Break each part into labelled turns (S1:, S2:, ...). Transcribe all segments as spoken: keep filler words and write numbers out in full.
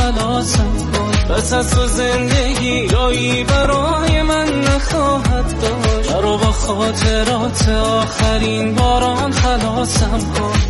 S1: خلاصم کن. پس از تو زندگی جایی برای من نخواهد داشت. برو با خاطرات آخرین باران خلاصم کن.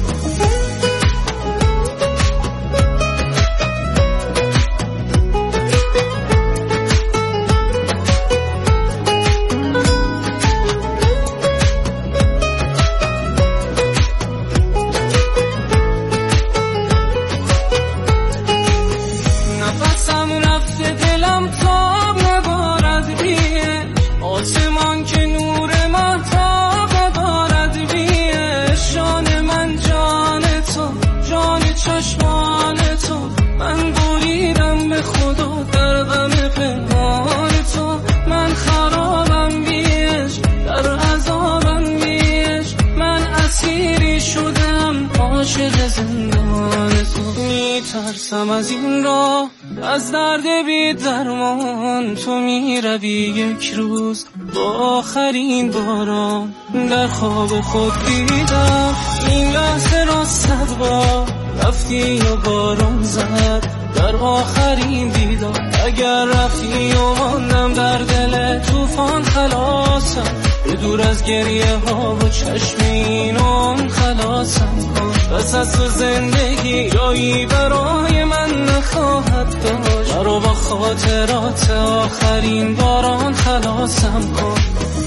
S1: میترسم از این راه، از درد بی درمان. تو میروی یک روز با آخرین باران. در خواب خود دیدم این لحظه را صد بار. رفتی و باران زد در آخرین دیدار. اگر رفتی و ماندم در دل طوفان خلاصم. به دور از گریه ها و چشم اینان خلاصم کن. پس از تو زندگی جایی برای من نخواهد داشت. برو با خاطرات آخرین باران خلاصم کن.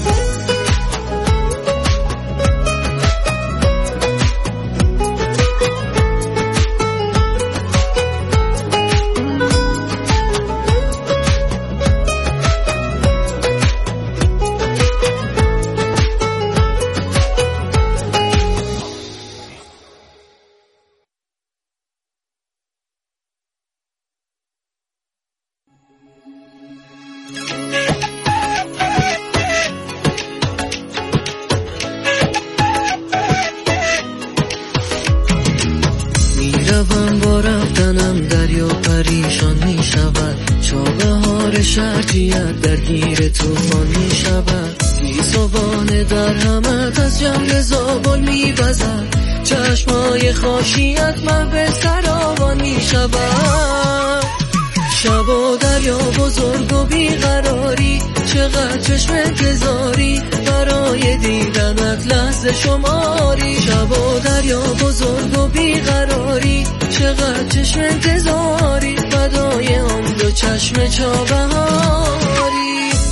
S2: میروم با رفتنم دریا پریشان می شود. چاقه هار شرجیت درگیر توفان می شود. گیسوان در همت از جمع زابل می بزد. چشمای خاشیت من به سراوان می شود. شب و دریا بزرگ و بیقراری، چقدر چشم انتظاری برای دیدنت لحظه شماری. شب و دریا بزرگ و بیقراری، چقدر چشم انتظاری فدای آن دو چشم چابهاری.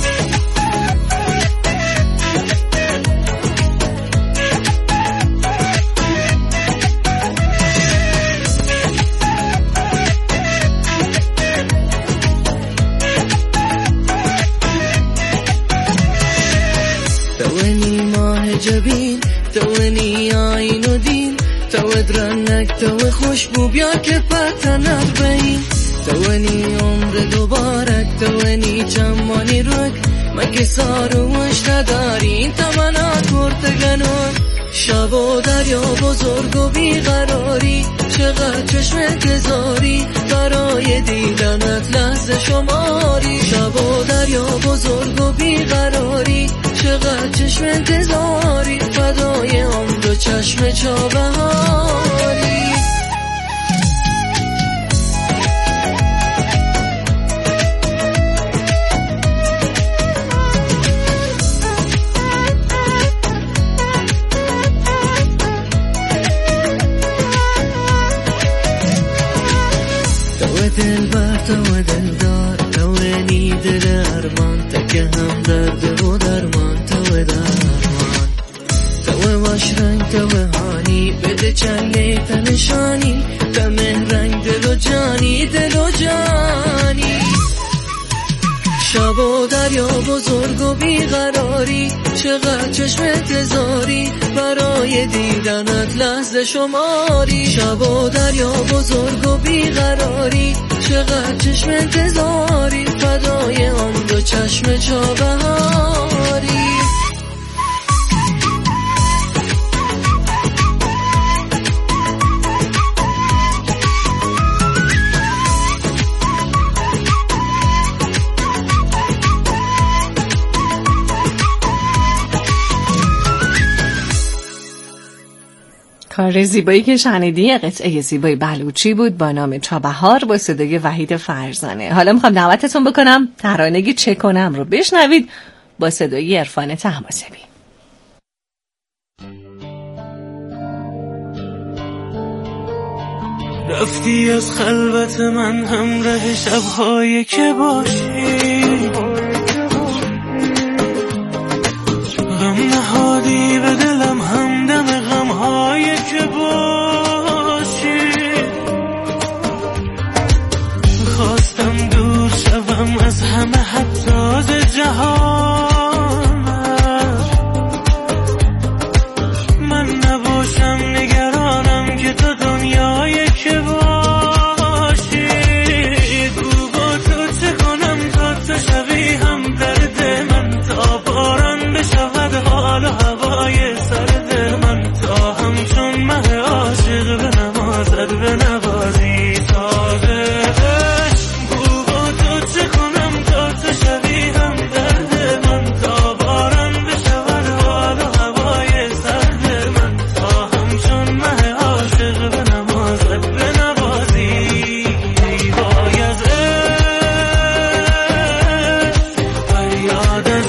S1: توانی ماه جبین، توانی آین و دین، تو درنک تو خوشبو بیا که پتنک بین. توانی عمر دوبارک، توانی چمانی رک، مگه ساروش نداری این تمنات پرتگنون. شب و دریا بزرگ و بیقراری، چقدر چشم انتظاری برای دیدنت لحظه شماری. شب و دریا بزرگ و بیقراری، چقدر چشم انتظاری فدای آن دو چشم چابهاری. تو دل بر تو دلدار، تو نی دل ارمان، تکه هم درد و درمان. تو درمان تو واش رنگ تو هانی، بده چنگه تنشانی، دمه رنگ دل و جانی دل و جانی. شب و دریا بزرگ و بیقراری، چقدر چشم انتظاری برای دیدنت لحظه شماری. شب و دریا بزرگ و بیقراری، چقدر چشم انتظاری فدای آن دو چشم چابهاری.
S3: آره زیبایی که شنیدی قطعه زیبای بلوچی بود با نام چابهار با صدای وحید فرزانه. حالا میخوام دعوتتون بکنم ترانه چه کنم رو بشنوید با صدای عرفان طهماسبی.
S1: رفتی از خلوت من همراه شب‌هایی که باشی، غم نهادی به دلم همدم غم‌هایی که باشی. خواستم دور شوم از همه حتی از جهان، من نباشم نگرانم که تو دنیای که باشی. گو با تو چه کنم تا تو شوی هم درد من، تا باران بشود حال و هوای سرد من، تا همچون مه عاشق به نمازت به نوازی تازه. گو با تو چه کنم تا تو شوی هم درد من، تا باران بشود حال و هوای سرد من، تا همچون مه عاشق به نمازت به نوازی. وای از عشق فریاد از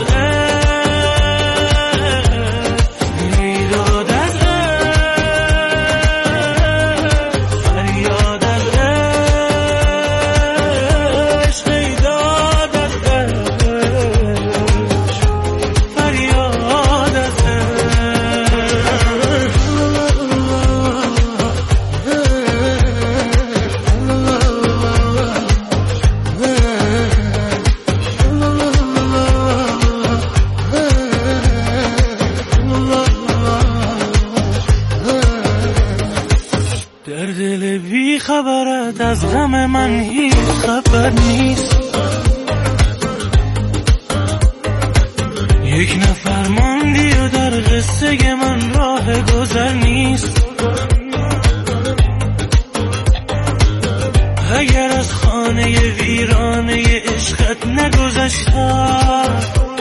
S1: در دل بی خبرت از غم من هیچ خبر نیست. یک نفر ماندی و در قصه من راه گذر نیست. اگر از خانه ویرانه عشقت نگذشتم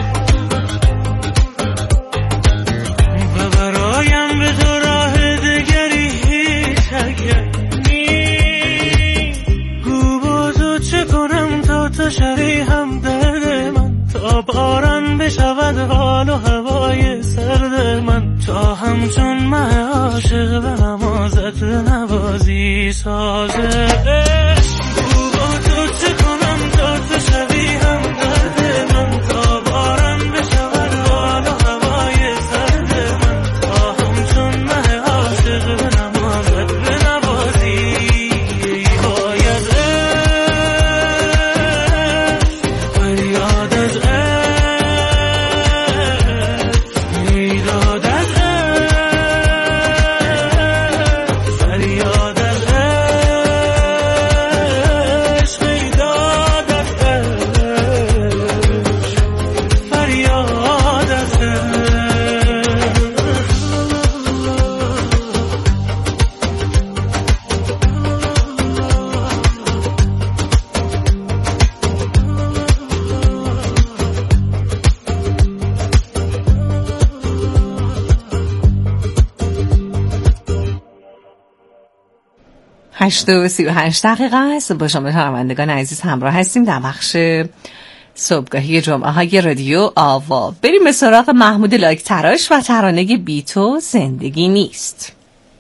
S1: و برایم به تو راه دگری هیچ اگر نیست. گو با تو چه کنم تا تو شوی هم درد من، تا باران بشود حال و هوای سرد من، تا همچون مه عاشق به نمازت به نوازی سازه. گو با تو چه کنم تا تو شوی هم درد من، تا باران بشود حال و هوای سرد من، تا همچون مه عاشق به نمازت به نوازی. وای از عشق فریاد از میداد از فریاد از عشق، میداد از فریاد از
S3: هشت و سی و هشت دقیقه است. با شما شنوندگان عزیز همراه هستیم در بخش صبحگاهی جمعه های رادیو آوا. بریم به سراغ محمود لاک تراش و ترانه بی تو زندگی نیست.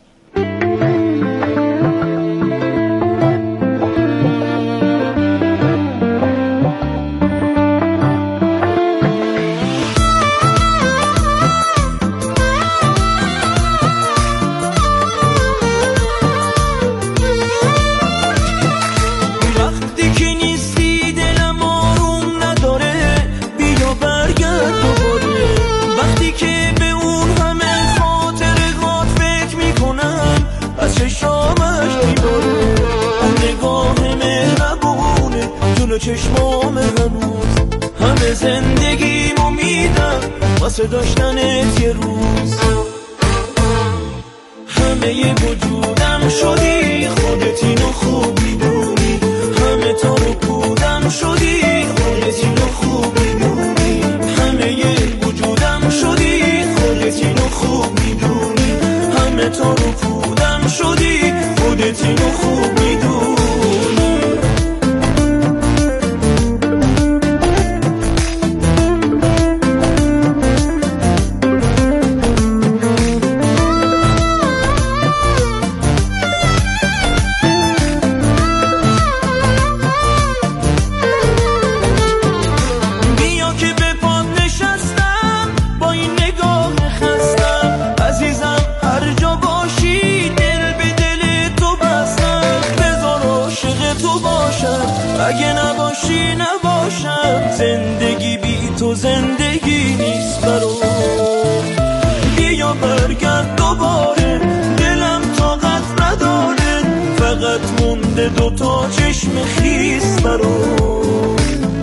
S1: چشمام هنوز همه زندگیمو میدم واسه داشتنت یه روز. همه وجودم شدی خودت اینو خوب میدونی، همه تا رو بودم شدی خودت اینو خوب میدونی، همه وجودم شدی خودت اینو خوب میدونی، همه تا رو بودم نباشم، اگه نباشی نباشم، زندگی بی تو زندگی نیست برام. بیا برگرد دوباره، دلم طاقت نداره، فقط مونده دوتا چشم خیس برام.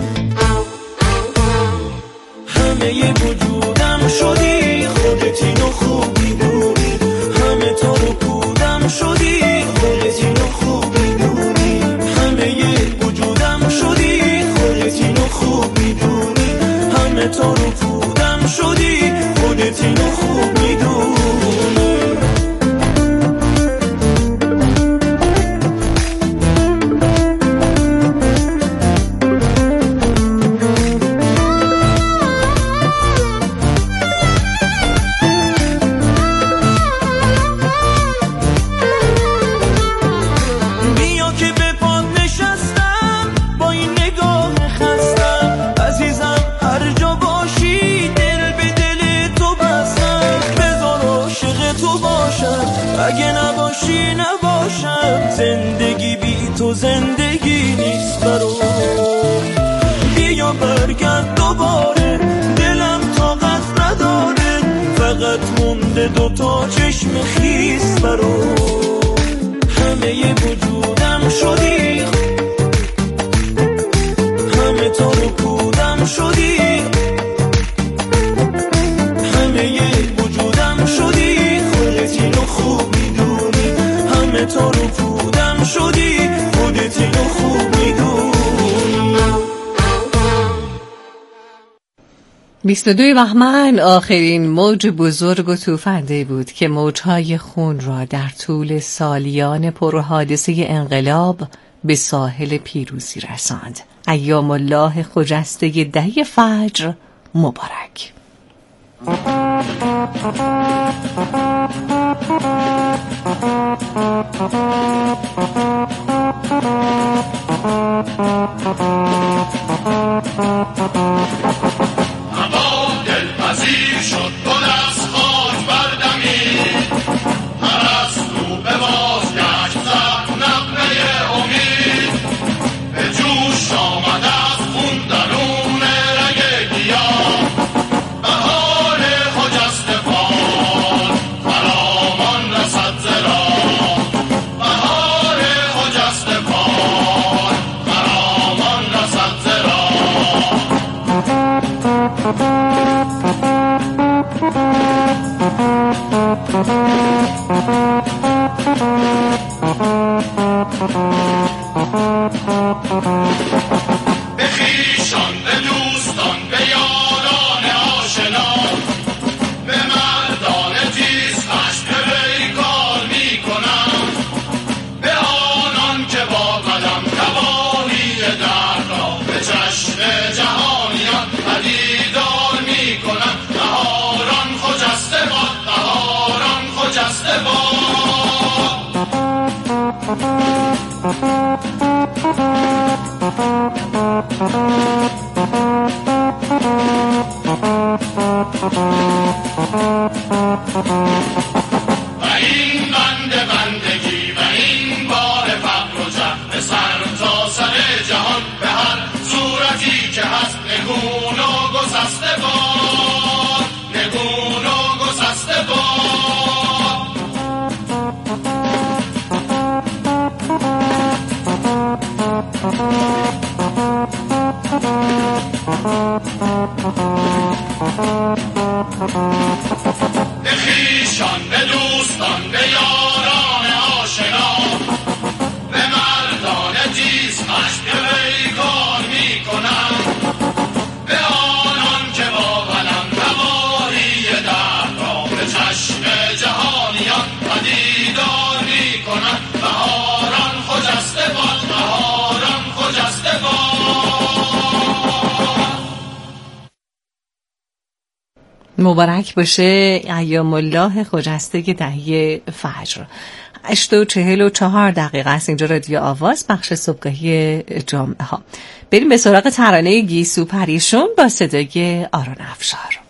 S1: همه ی وجودم شدی، خودت اینو خوب میدونی، همه تو رو کودم شدی، خودت اینو خوب میدونی، همه ی وجودم شدی، خودت اینو خوب میدونی، همه تو رو کودم شدی، خودت اینو خوب میدونی. اگه نباشی نباشم، زندگی بی تو زندگی نیست برام. بیا برگرد دوباره، دلم طاقت نداره، فقط مونده دوتا چشم خیس برام. همه ی وجودم شدی، همه تو رو کودم شدی، همه ی وجودم شدی، خودت اینو خوب میدونی، همه تو رو کودم شدی، خودت اینو خوب میدونی.
S3: بیست و دوی بهمن آخرین موج بزرگ و توفنده بود که موجهای خون را در طول سالیان پرحادثه انقلاب به ساحل پیروزی رساند. ایام الله خجسته دهه فجر مبارک.
S4: هوا دلپذیر شد، گل از خاک بردمید، پرستو به بازگشت زد نغمه امید، به جوش آمد از خون درون رگ گیاه، بهار خجسته باد فرامان رسد ز راه، بهار خجسته باد فرامان رسد ز راه. به خویشان، به دوستان، به یاران آشنا، به مردان تیز خشم پیکار می کنم، به آنان که با قدم تباهی درد را به چشم جهانیان پدیدار می کنم. بهاران خجسته باد، بهاران خجسته باد. و این بند بندگی و این بار فقر و جهل سر تا سر جهان، به هر صورتی که هست نگون و گسسته باد، نگون و گسسته باد. به خویشان، به دوستان، به یاران آشنا، به مردان تیز خشم پیکار می کنم، به آنان که با قلم تباهی درد را به چشم جهانیان پدیدار می کنم. بهاران خجسته باد، بهاران خجسته باد.
S3: مبارک باشه ایام الله خجسته دهه فجر. هشت و چهل و چهار دقیقه است. اینجا رادیو آواز، بخش صبحگاهی جمعه ها. بریم به سراغ ترانه گیسو پریشون با صدای آرون افشار.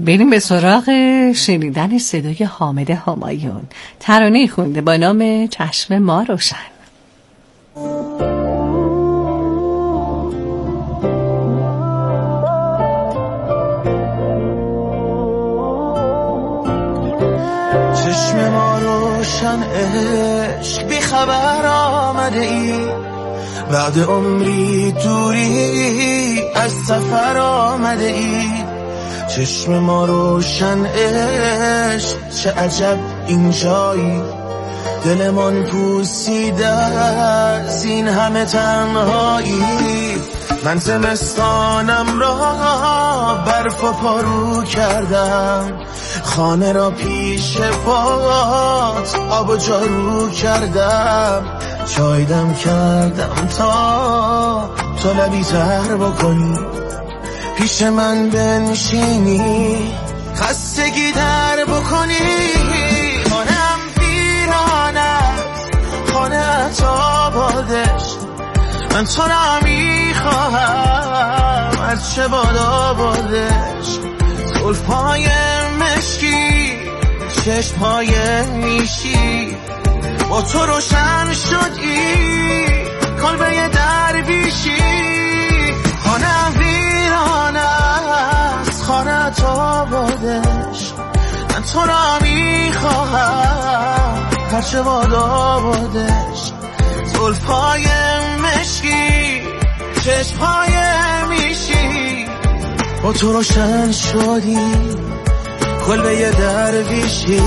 S3: بریم به سراغ شنیدن صدای حامد همایون. ترانه خونده با نام چشم ما روشن.
S2: چشم ما روشن عشق بی خبر آمده ای، بعد عمری دوری از سفر آمده ای. چشم ما روشن عشق چه عجب اینجایی، دلمان پوسیده از این همه تنهایی. من زمستانم را برف و پارو کردم، خانه را پیش پات آب و جارو کردم. چایدم کردم تا تو لبی تر بکنی، پیش من بنشینی خستگی در بکنی. خانم ویرانت خانه آبادش، من تو را میخواهم از چه باد آبادش. زلفای مشکی چشمهای میشی، با تو روشن شدی کلبه درویشی. خانه ویرانه است خانه آبادش، من تو را میخواهم هرچه باد آبادش. زلفای مشکی چشمهای میشی، با تو روشن شدی کلبه درویشی.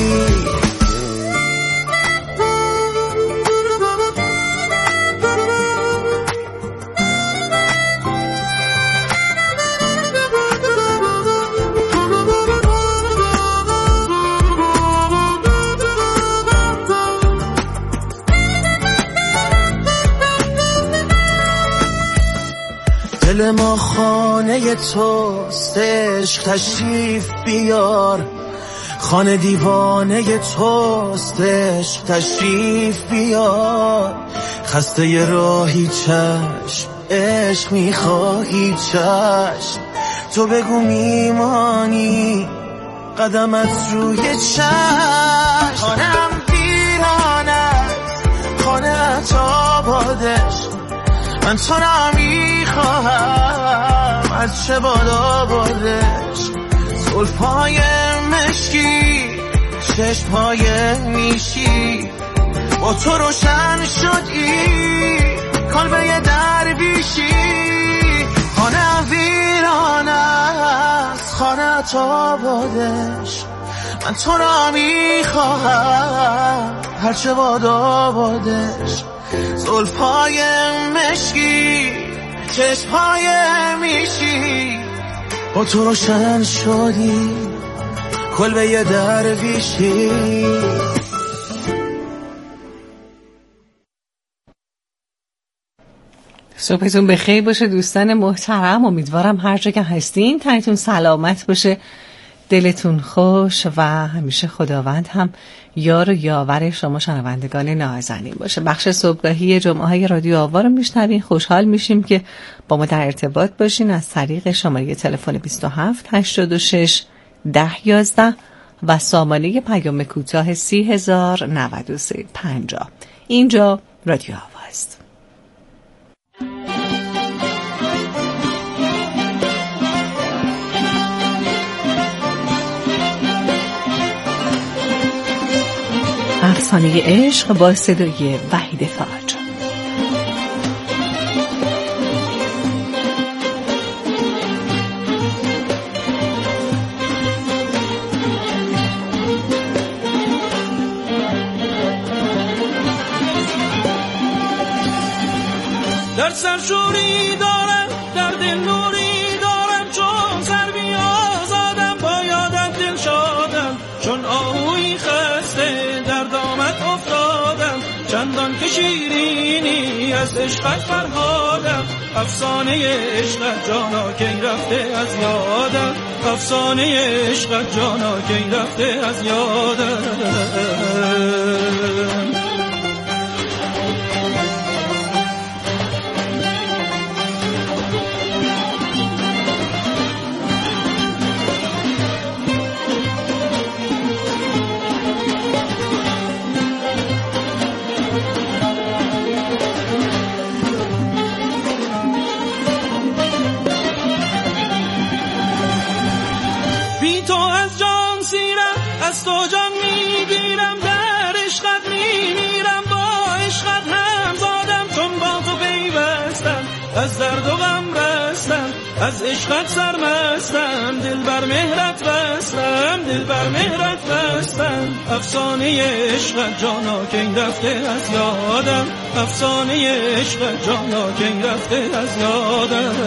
S2: دل ما خانه توست عشق تشریف بیار، خانه دیوانه توست عشق تشریف بیار. خسته ی راهی چشم عشق میخواهی چشم، تو بگو میمانی قدمت روی چشم. خانم ویرانت خانه آبادش، من تو را میخواهم از چه باد آبادش. زلفای مشکی چشمهای میشی، با تو روشن شدی کلبه درویشی. خانه ویرانه است خانه آبادش، من تو را میخواهم هرچه باد آبادش. زلفای مشکی چشمهای میشی، با تو روشن شدی کلبه درویشی.
S3: صبحتون بخیر باشه دوستان محترم. امیدوارم هر جا که هستین تنتون سلامت باشه، دلتون خوش و همیشه خداوند هم یار و یاور شما شنوندگان نازنین باشه. بخش صبحگاهی جمعه های رادیو آوا رو میشنوین. خوشحال میشیم که با ما در ارتباط باشین از طریق شماره تلفن بیست و هفت هشتاد و شش ده یازده و سامانه پیام کوتاه سی هزار نود و سه پنجاه. اینجا رادیو آوا است. افسانه عشق با صدای وحید تاج.
S5: در سر شوری دارم، در دل نوری دارم، چون سر بیازادم با یادت دل شادم، چون آهوی خسته در دامت افتادم، چندان که شیرینی از عشقت فرهادم. افسانه عشقت جانا کی رفته از یادم، افسانه عشقت جانا کی رفته از یادم. از تو جان میگیرم، در عشقت میمیرم، با عشقت هم زادم، چون با تو پیوستم، از درد و غم رستم، از عشقت سرمستم، دل بر مهرت بستم، دل بر مهرت بستم. افسانه عشقت جانا کی رفته از یادم، افسانه عشقت جانا کی رفته از یادم.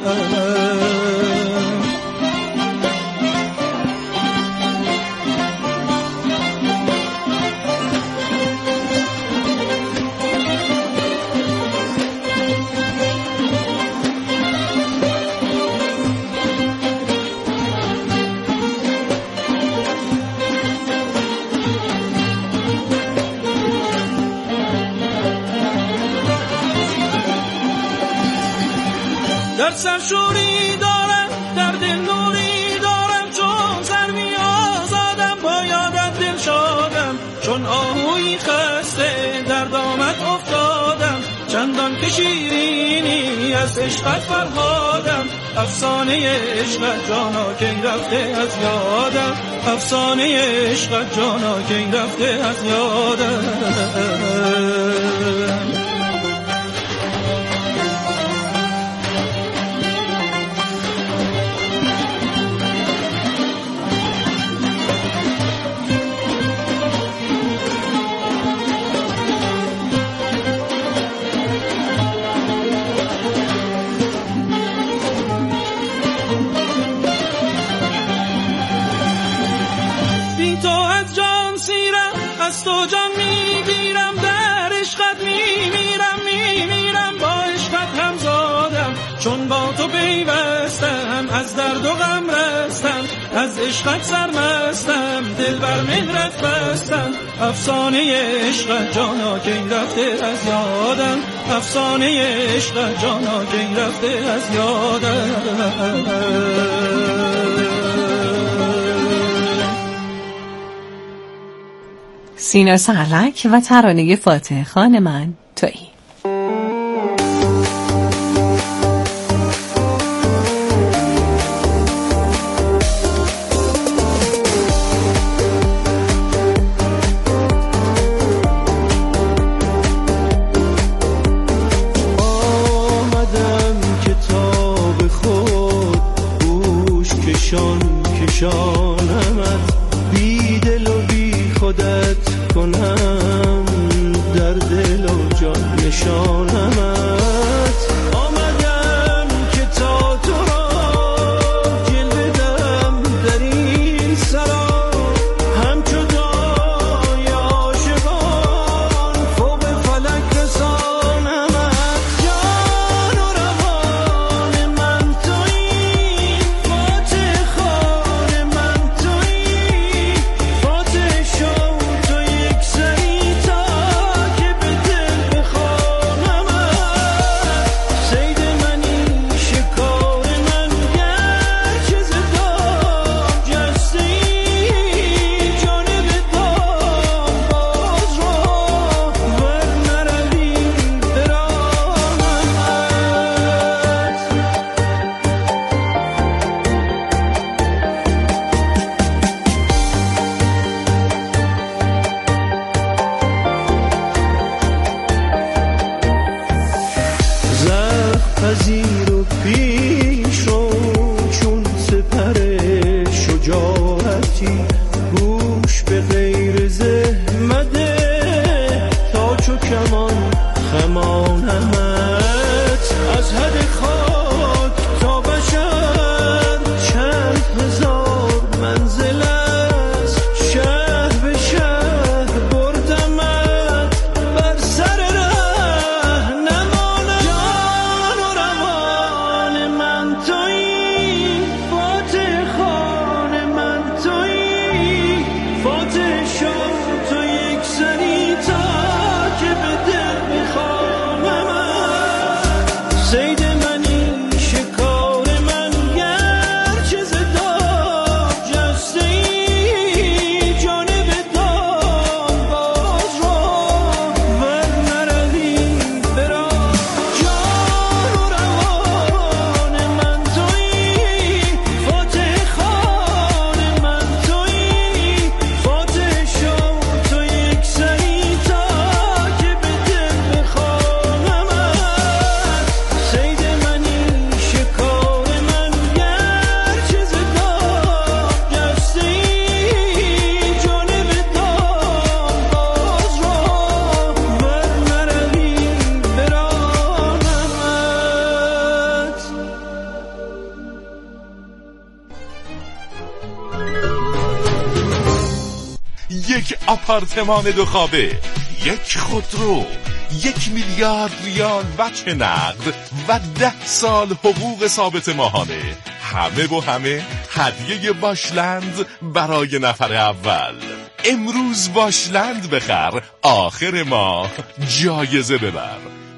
S5: در سر شوری دارم، در دل نوری دارم، چون سر می آزادم، با یادت دل شادم، چون آهوی خسته در دامت افتادم، چندان که شیرینی از عشقت فرهادم. افسانه عشقت جانا کی رفته از یادم، افسانه عشقت جانا کی رفته از یادم. از تو جان میگیرم، در عشقت میمیرم، میمیرم، با عشقت هم زادم، چون با تو پیوستم، از درد و غم رستم، از عشقت سرمستم، دل بر مهرت بستم. افسانه عشقت جانا کی رفته از یادم، افسانه عشقت جانا کی رفته از یادم.
S3: سینا سهلک و ترانه فاتح خان من تویی.
S2: آمدم کتاب خود گوش کشان کشانمت، بی دل و بی خودت کنم، در دل و جان نشانمت. آمدم که تا تو را جلوه دم در این سرا، همچو دای عاشقان فوق فلک رسانمت. جان و روان من تویی، فاتح خان من تویی، فاتح شو تو یک سری تا که به دل بخوانمت. صید منی شکار من گرچه ز دام جسته ای، جانب دام باز رو ور نروی برانمت. زخم پذیر و پیش رو چون سپر شجاعتی، گوش به غیر زحمده تا چو کمان خمانمت. از حد خاک تا بشر چند هزار منزل است، شهر به شهر بردمت، بر سر ره نمانم. جان و روان من تویی، فاتح خان من تویی، فاتح شو تو یک سری تا که به دل بخوانمت. صید منی شکار من گرچه ز دام جسته ای، جانب دام باز رو ور نروی بران. جان و روان من تویی، فاتح خان من تویی،
S6: یک آپارتمان دو خوابه، یک خودرو، یک میلیارد ریال وجه نقد و ده سال حقوق ثابت ماهانه. همه و همه هدیه باشلند برای نفر اول. امروز باشلند بخر، آخر ماه جایزه ببر.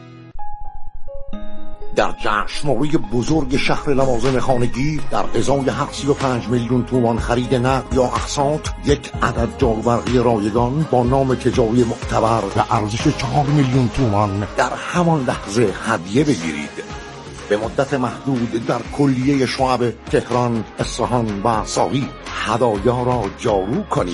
S7: در جشنواره بزرگ شهر لوازم خانگی در ازای هفت سی و پنج میلیون تومان خرید نقد یا اقساط یک عدد جاروبرقی رایگان با نام تجاری معتبر و ارزش چهار میلیون تومان در همان لحظه هدیه بگیرید. به مدت محدود در کلیه شعب تهران، اصفهان و ساقی هدایا را جارو کنید.